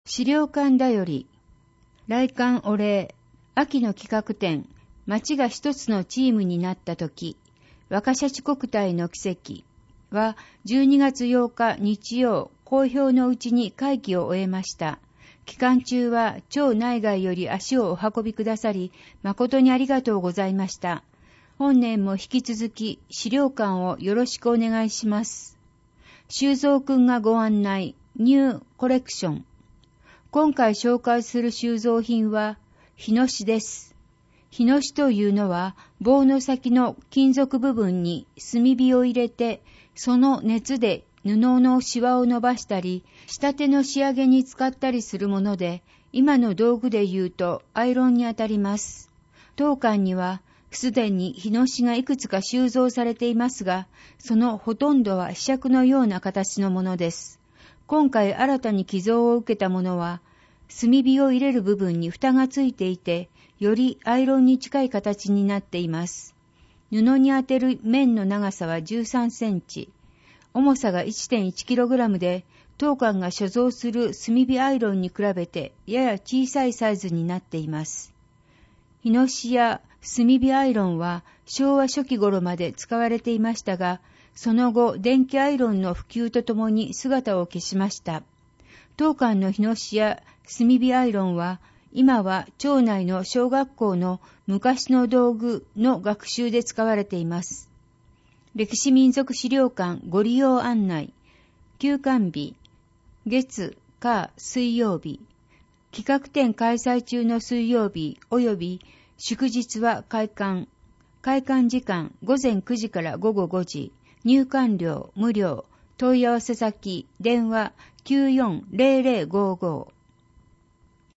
資料館だより、来館お礼、秋の企画展、町が一つのチームになったとき、若シャチ国体の奇跡は12月8日日曜、好評のうちに会期を終えました。期間中は町内外より足をお運びくださり、誠にありがとうございました。本年も引き続き資料館をよろしくお願いします。修造くんがご案内、ニューコレクション。今回紹介する収蔵品は、日のしです。日のしというのは、棒の先の金属部分に炭火を入れて、その熱で布のシワを伸ばしたり、仕立ての仕上げに使ったりするもので、今の道具で言うとアイロンにあたります。当館には、すでに日のしがいくつか収蔵されていますが、そのほとんどは柄杓のような形のものです。今回新たに寄贈を受けたものは、炭火を入れる部分に蓋がついていて、よりアイロンに近い形になっています。布に当てる面の長さは13センチ、重さが 1.1kg で、当館が所蔵する炭火アイロンに比べてやや小さいサイズになっています。日のしや炭火アイロンは昭和初期頃まで使われていましたが、その後電気アイロンの普及とともに姿を消しました。当館の日のしや炭火アイロンは今は町内の小学校の昔の道具の学習で使われています。歴史民俗資料館ご利用案内。休館日、月、火、水曜日。企画展開催中の水曜日及び祝日は開館。開館時間午前9時から午後5時。入館料無料。問い合わせ先、電話940055。